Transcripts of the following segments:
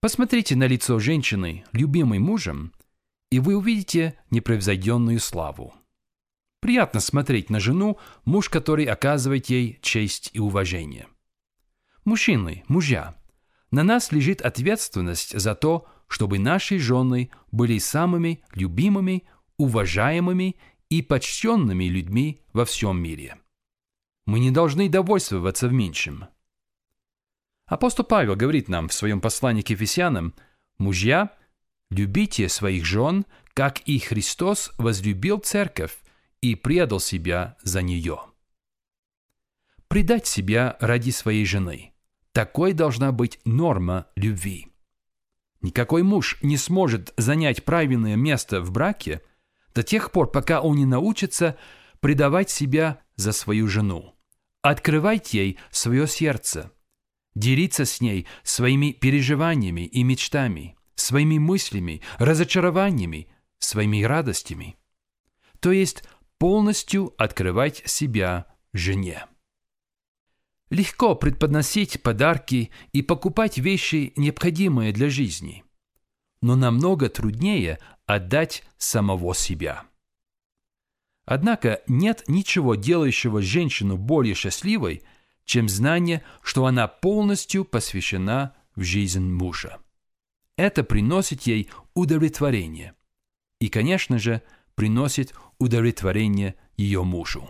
Посмотрите на лицо женщины, любимой мужем, и вы увидите непревзойденную славу. Приятно смотреть на жену, муж который оказывает ей честь и уважение. Мужчины, мужья, на нас лежит ответственность за то, чтобы наши жены были самыми любимыми, уважаемыми и почтенными людьми во всем мире. Мы не должны довольствоваться в меньшем. Апостол Павел говорит нам в своем послании к Ефесянам: «Мужья, любите своих жен, как и Христос возлюбил церковь и предал себя за нее». Предать себя ради своей жены – такой должна быть норма любви. Никакой муж не сможет занять правильное место в браке до тех пор, пока он не научится предавать себя за свою жену, открывать ей свое сердце, делиться с ней своими переживаниями и мечтами, своими мыслями, разочарованиями, своими радостями. То есть полностью открывать себя жене. Легко преподносить подарки и покупать вещи, необходимые для жизни, но намного труднее отдать самого себя. Однако нет ничего делающего женщину более счастливой, чем знание, что она полностью посвящена в жизнь мужа. Это приносит ей удовлетворение. И, конечно же, приносит удовлетворение ее мужу.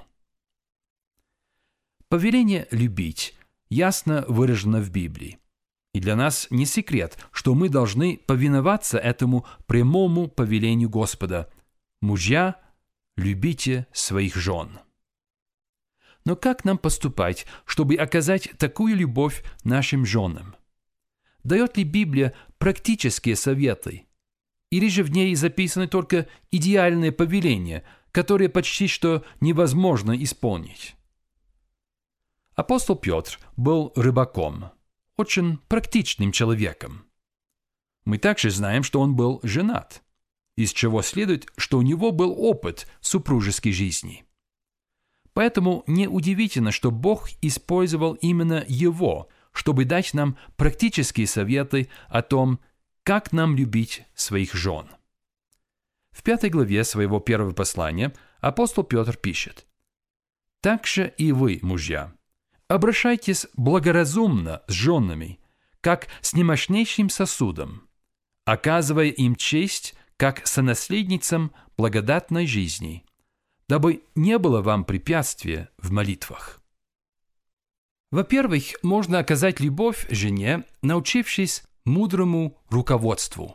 Повеление любить ясно выражено в Библии. И для нас не секрет, что мы должны повиноваться этому прямому повелению Господа: «Мужья, любите своих жен». Но как нам поступать, чтобы оказать такую любовь нашим женам? Дает ли Библия практические советы? Или же в ней записаны только идеальные повеления, которые почти что невозможно исполнить? Апостол Петр был рыбаком, очень практичным человеком. Мы также знаем, что он был женат, из чего следует, что у него был опыт супружеской жизни. Поэтому неудивительно, что Бог использовал именно его, чтобы дать нам практические советы о том, как нам любить своих жен. В 5 главе своего первого послания апостол Петр пишет: «Так же и вы, мужья, обращайтесь благоразумно с женами, как с немощнейшим сосудом, оказывая им честь, как сонаследницам благодатной жизни, дабы не было вам препятствия в молитвах». Во-первых, можно оказать любовь жене, научившись мудрому руководству.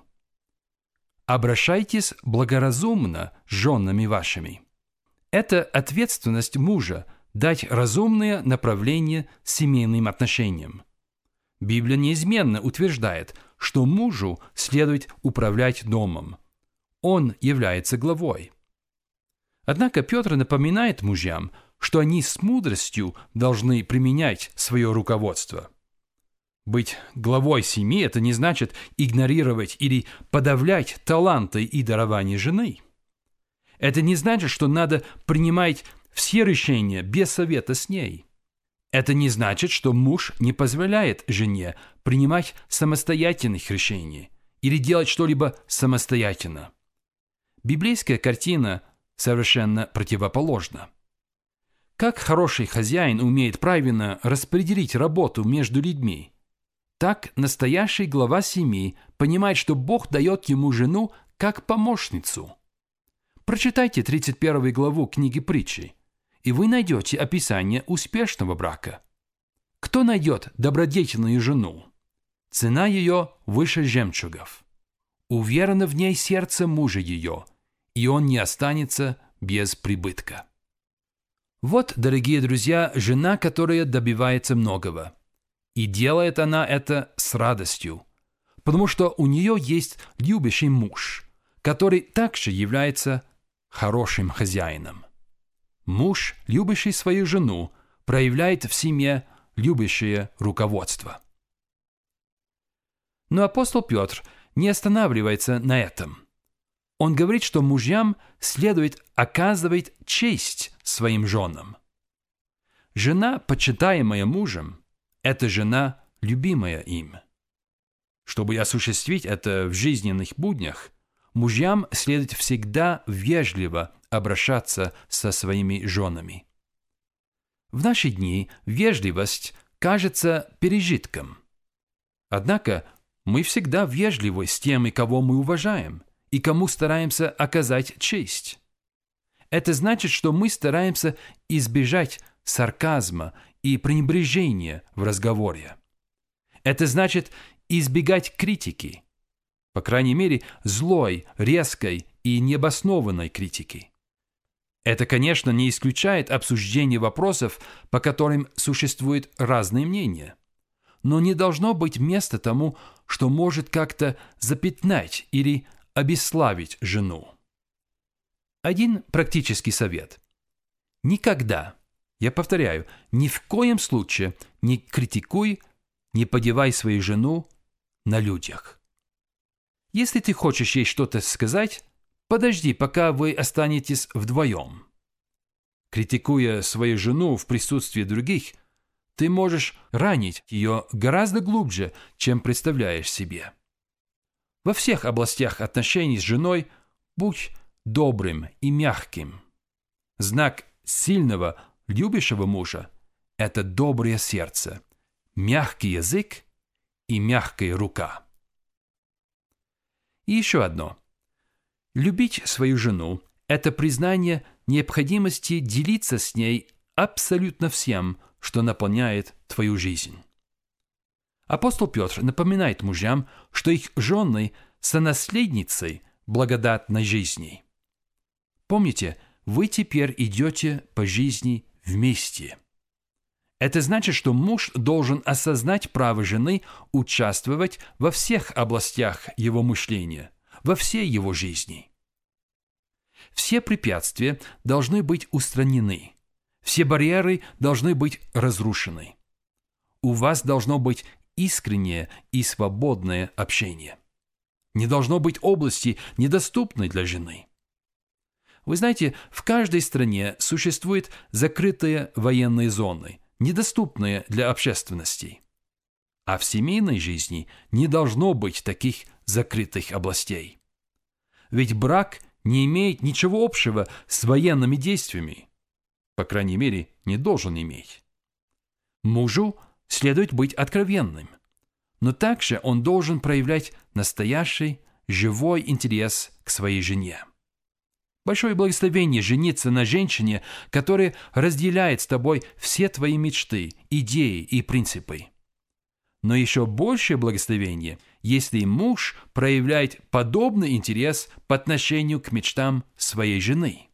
Обращайтесь благоразумно с женами вашими. Это ответственность мужа – дать разумное направление семейным отношениям. Библия неизменно утверждает, что мужу следует управлять домом. Он является главой. Однако Петр напоминает мужьям, что они с мудростью должны применять свое руководство. Быть главой семьи – это не значит игнорировать или подавлять таланты и дарования жены. Это не значит, что надо принимать все решения без совета с ней. Это не значит, что муж не позволяет жене принимать самостоятельных решений или делать что-либо самостоятельно. Библейская картина совершенно противоположна. Как хороший хозяин умеет правильно распределить работу между людьми, так настоящий глава семьи понимает, что Бог дает ему жену как помощницу. Прочитайте 31 главу книги Притчи, и вы найдете описание успешного брака. Кто найдет добродетельную жену? Цена ее выше жемчугов. Уверено в ней сердце мужа ее, и он не останется без прибытка. Вот, дорогие друзья, жена, которая добивается многого. И делает она это с радостью, потому что у нее есть любящий муж, который также является хорошим хозяином. Муж, любящий свою жену, проявляет в семье любящее руководство. Но апостол Петр не останавливается на этом. Он говорит, что мужьям следует оказывать честь своим женам. Жена, почитаемая мужем, это жена, любимая им. Чтобы осуществить это в жизненных буднях, мужьям следует всегда вежливо обращаться со своими женами. В наши дни вежливость кажется пережитком. Однако мы всегда вежливы с теми, кого мы уважаем, и кому стараемся оказать честь. Это значит, что мы стараемся избежать сарказма и пренебрежения в разговоре. Это значит избегать критики, по крайней мере, злой, резкой и необоснованной критики. Это, конечно, не исключает обсуждение вопросов, по которым существуют разные мнения, но не должно быть места тому, что может как-то запятнать или обесславить жену. Один практический совет. Никогда, я повторяю, ни в коем случае не критикуй, не подевай свою жену на людях. Если ты хочешь ей что-то сказать, подожди, пока вы останетесь вдвоем. Критикуя свою жену в присутствии других, ты можешь ранить ее гораздо глубже, чем представляешь себе. Во всех областях отношений с женой будь добрым и мягким. Знак сильного, любящего мужа – это доброе сердце, мягкий язык и мягкая рука. И еще одно. Любить свою жену – это признание необходимости делиться с ней абсолютно всем, что наполняет твою жизнь. Апостол Петр напоминает мужьям, что их жены – сонаследницы благодатной жизни. Помните, вы теперь идете по жизни вместе. Это значит, что муж должен осознать право жены участвовать во всех областях его мышления, во всей его жизни. Все препятствия должны быть устранены, все барьеры должны быть разрушены. У вас должно быть искреннее и свободное общение. Не должно быть области, недоступной для жены. Вы знаете, в каждой стране существуют закрытые военные зоны, недоступные для общественности. А в семейной жизни не должно быть таких закрытых областей. Ведь брак не имеет ничего общего с военными действиями. По крайней мере, не должен иметь. Мужу следует быть откровенным, но также он должен проявлять настоящий, живой интерес к своей жене. Большое благословение жениться на женщине, которая разделяет с тобой все твои мечты, идеи и принципы. Но еще большее благословение, если муж проявляет подобный интерес по отношению к мечтам своей жены.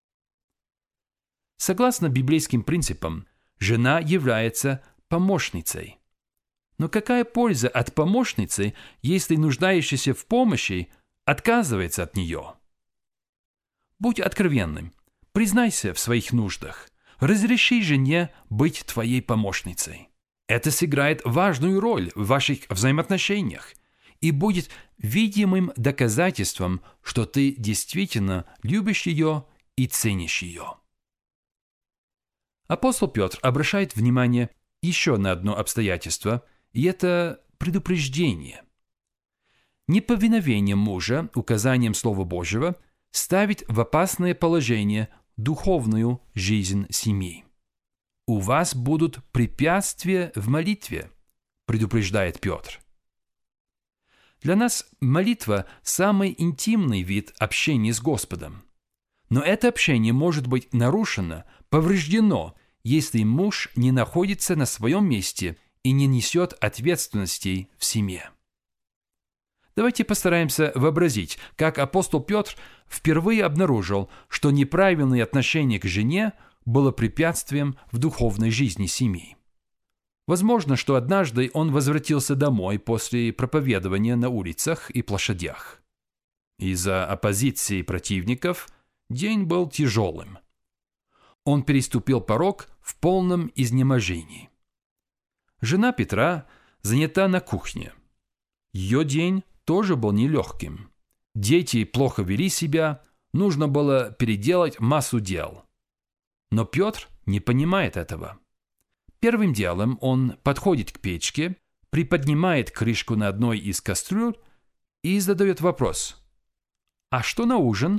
Согласно библейским принципам, жена является помощницей. Но какая польза от помощницы, если нуждающийся в помощи отказывается от нее? Будь откровенным, признайся в своих нуждах, разреши жене быть твоей помощницей. Это сыграет важную роль в ваших взаимоотношениях и будет видимым доказательством, что ты действительно любишь ее и ценишь ее. Апостол Петр обращает внимание еще на одно обстоятельство, и это предупреждение. Неповиновение мужа указаниям Слова Божьего ставит в опасное положение духовную жизнь семьи. «У вас будут препятствия в молитве», предупреждает Петр. Для нас молитва – самый интимный вид общения с Господом. Но это общение может быть нарушено, повреждено, если муж не находится на своем месте и не несет ответственностей в семье. Давайте постараемся вообразить, как апостол Петр впервые обнаружил, что неправильное отношение к жене было препятствием в духовной жизни семьи. Возможно, что однажды он возвратился домой после проповедования на улицах и площадях. Из-за оппозиции противников день был тяжелым. Он переступил порог в полном изнеможении. Жена Петра занята на кухне. Ее день тоже был нелегким. Дети плохо вели себя, нужно было переделать массу дел. Но Петр не понимает этого. Первым делом он подходит к печке, приподнимает крышку на одной из кастрюль и задает вопрос: «А что на ужин?»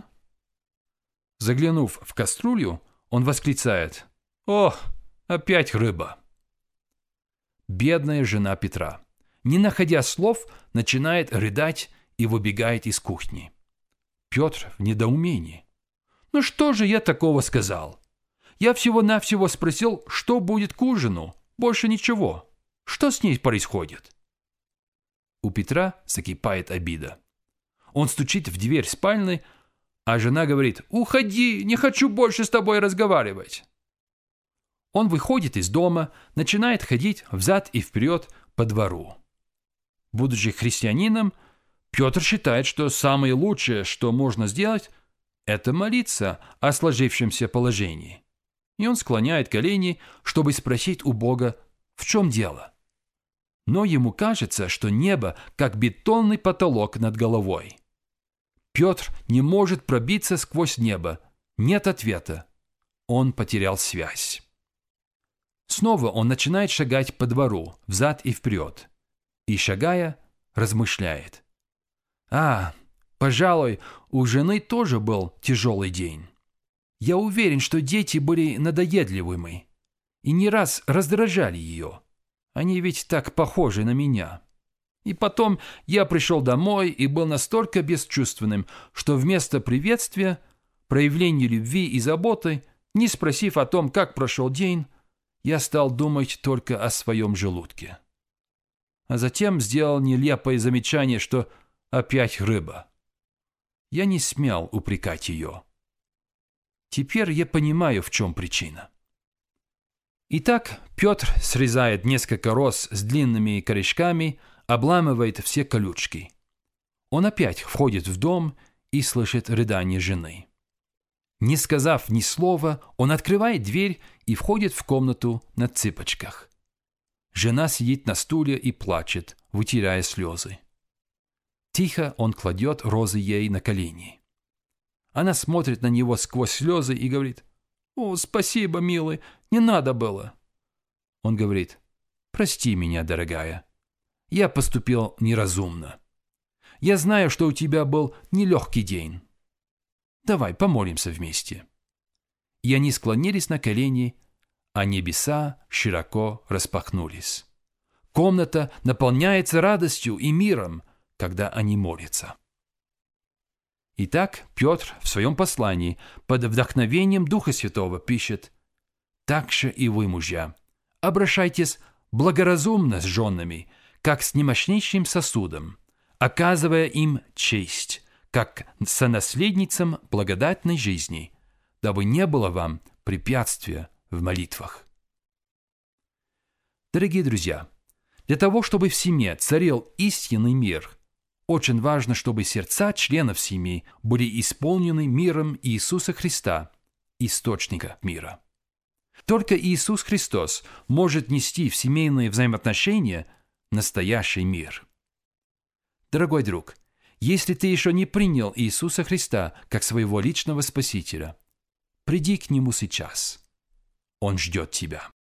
Заглянув в кастрюлю, он восклицает: «О, опять рыба!» Бедная жена Петра, не находя слов, начинает рыдать и выбегает из кухни. Петр в недоумении. «Ну что же я такого сказал? Я всего-навсего спросил, что будет к ужину, больше ничего. Что с ней происходит?» У Петра закипает обида. Он стучит в дверь спальни, а жена говорит: «Уходи, не хочу больше с тобой разговаривать». Он выходит из дома, начинает ходить взад и вперед по двору. Будучи христианином, Петр считает, что самое лучшее, что можно сделать, это молиться о сложившемся положении. И он склоняет колени, чтобы спросить у Бога, в чем дело. Но ему кажется, что небо как бетонный потолок над головой. Петр не может пробиться сквозь небо. Нет ответа. Он потерял связь. Снова он начинает шагать по двору, взад и вперед. И, шагая, размышляет: пожалуй, у жены тоже был тяжелый день. Я уверен, что дети были надоедливыми и не раз раздражали ее. Они ведь так похожи на меня. И потом я пришел домой и был настолько бесчувственным, что вместо приветствия, проявления любви и заботы, не спросив о том, как прошел день, я стал думать только о своем желудке. А затем сделал нелепое замечание, что опять рыба. Я не смел упрекать ее. Теперь я понимаю, в чем причина. Итак, Петр срезает несколько роз с длинными корешками, обламывает все колючки. Он опять входит в дом и слышит рыдание жены. Не сказав ни слова, он открывает дверь и входит в комнату на цыпочках. Жена сидит на стуле и плачет, вытирая слезы. Тихо он кладет розы ей на колени. Она смотрит на него сквозь слезы и говорит: «О, спасибо, милый, не надо было». Он говорит: «Прости меня, дорогая. Я поступил неразумно. Я знаю, что у тебя был нелегкий день. Давай помолимся вместе». И они склонились на колени, а небеса широко распахнулись. Комната наполняется радостью и миром, когда они молятся. Итак, Петр в своем послании под вдохновением Духа Святого пишет: «Так же и вы, мужья, обращайтесь благоразумно с женами, как с немощнейшим сосудом, оказывая им честь, как сонаследницам благодатной жизни, дабы не было вам препятствия в молитвах». Дорогие друзья, для того, чтобы в семье царил истинный мир, очень важно, чтобы сердца членов семьи были исполнены миром Иисуса Христа, источника мира. Только Иисус Христос может нести в семейные взаимоотношения настоящий мир. Дорогой друг, если ты еще не принял Иисуса Христа как своего личного Спасителя, приди к Нему сейчас. Он ждет тебя.